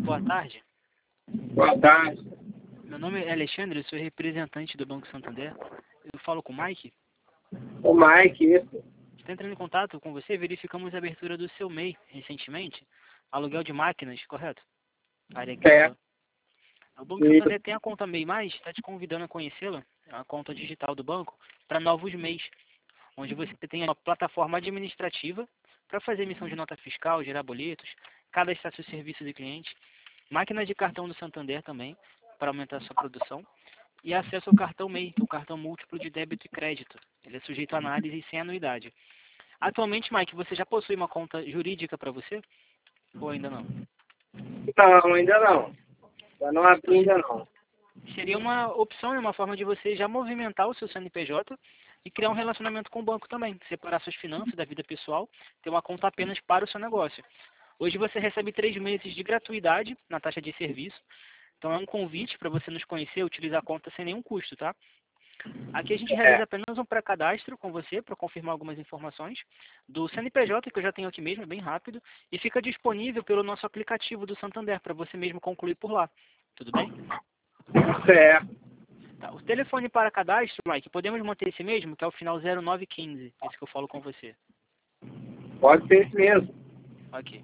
boa tarde. Boa tarde. Meu nome é Alexandre, eu sou representante do Banco Santander. Eu falo com o Mike. O Mike, isso. Está entrando em contato com você, verificamos a abertura do seu MEI recentemente. Aluguel de máquinas, correto? Área agrícola. O Banco Santander tem a conta MEI+, está te convidando a conhecê-la, a conta digital do banco, para novos MEIs, onde você tem uma plataforma administrativa para fazer emissão de nota fiscal, gerar boletos, cadastrar seus serviços de cliente, máquina de cartão do Santander também, para aumentar a sua produção, e acesso ao cartão MEI, que é o cartão múltiplo de débito e crédito. Ele é sujeito a análise e sem anuidade. Atualmente, Mike, você já possui uma conta jurídica para você? Ou ainda não? Não, ainda não. Já não abri ainda não. Seria uma opção, uma forma de você já movimentar o seu CNPJ e criar um relacionamento com o banco também. Separar suas finanças da vida pessoal, ter uma conta apenas para o seu negócio. Hoje você recebe 3 meses de gratuidade na taxa de serviço. Então é um convite para você nos conhecer, utilizar a conta sem nenhum custo, tá? Aqui a gente realiza apenas um pré-cadastro com você para confirmar algumas informações do CNPJ, que eu já tenho aqui mesmo, é bem rápido, e fica disponível pelo nosso aplicativo do Santander para você mesmo concluir por lá. Tudo bem? Certo. Tá. O telefone para cadastro, Mike, podemos manter esse mesmo, que é o final 0915, esse que eu falo com você. Pode ser isso mesmo. Ok.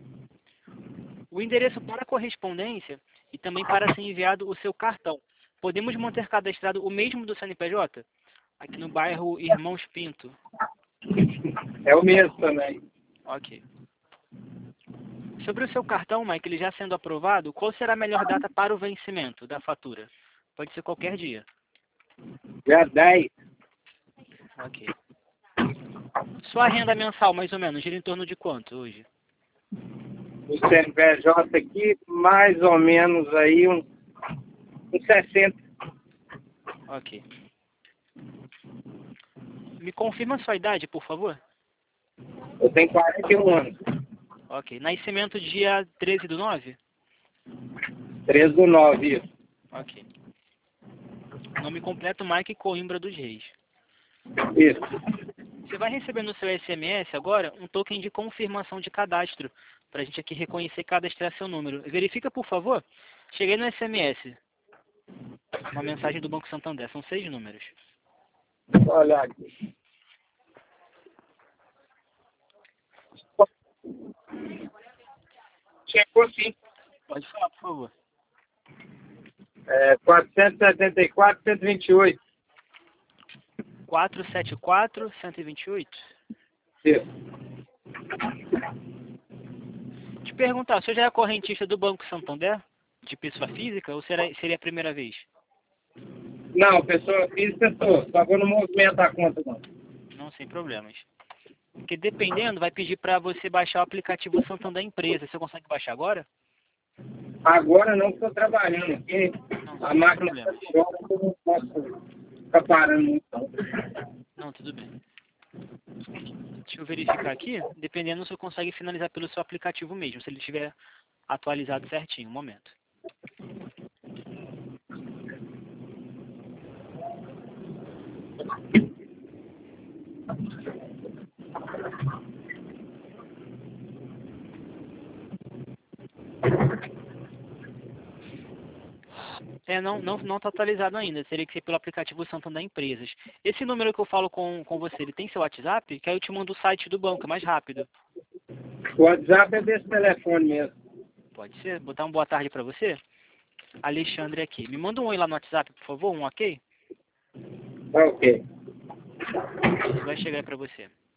O endereço para correspondência e também para ser enviado o seu cartão. Podemos manter cadastrado o mesmo do CNPJ? Aqui no bairro Irmãos Pinto. É o mesmo também. Ok. Sobre o seu cartão, Mike, ele já sendo aprovado, qual será a melhor data para o vencimento da fatura? Pode ser qualquer dia. Dia 10. Ok. Sua renda mensal, mais ou menos, gira em torno de quanto hoje? O CNPJ aqui, mais ou menos aí uns 60. Ok. Me confirma a sua idade, por favor? Eu tenho 41 anos. Ok. Nascimento dia 13/9? 13/9, isso. Ok. Nome completo, Mike Coimbra dos Reis. Isso. Você vai receber no seu SMS agora um token de confirmação de cadastro, para a gente aqui reconhecer e cadastrar seu número. Verifica, por favor. Cheguei no SMS. Uma mensagem do Banco Santander. São 6 números. Olha aqui. Chegou sim. Pode falar, por favor. 474, 128. 474-128. Isso. Te perguntar, você já é correntista do Banco Santander? De pessoa física? Ou seria a primeira vez? Não, pessoa física sou. Só que eu não movimento a conta, não. Não, sem problemas. Porque dependendo, vai pedir para você baixar o aplicativo Santander Empresa. Você consegue baixar agora? Agora não estou trabalhando aqui. Não, A sem máquina problemas. está agora, eu não posso ficar parando muito. Não, tudo bem. Deixa eu verificar aqui. Dependendo, você consegue finalizar pelo seu aplicativo mesmo, se ele estiver atualizado certinho. Um momento. Não está atualizado ainda. Teria que ser pelo aplicativo Santander Empresas. Esse número que eu falo com você, ele tem seu WhatsApp? Que aí eu te mando o site do banco, é mais rápido. O WhatsApp é desse telefone mesmo. Pode ser? Botar uma boa tarde para você? Alexandre aqui. Me manda um oi lá no WhatsApp, por favor, um ok? Tá ok. Vai chegar para você.